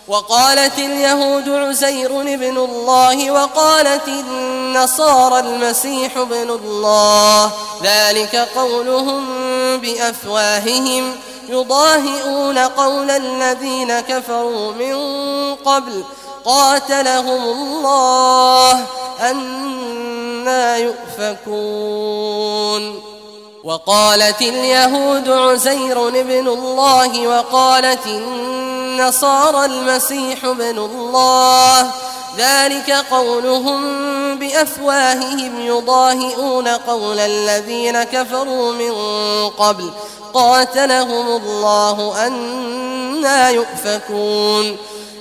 وقالت اليهود عزير ابن الله وقالت النصارى المسيح ابن الله، ذلك قولهم بأفواههم يضاهئون قول الذين كفروا من قبل قاتلهم الله أنى يؤفكون. وقالت اليهود عزير ابن الله وقالت النصارى المسيح ابن الله، ذلك قولهم بأفواههم يضاهئون قول الذين كفروا من قبل قاتلهم الله أنى يؤفكون.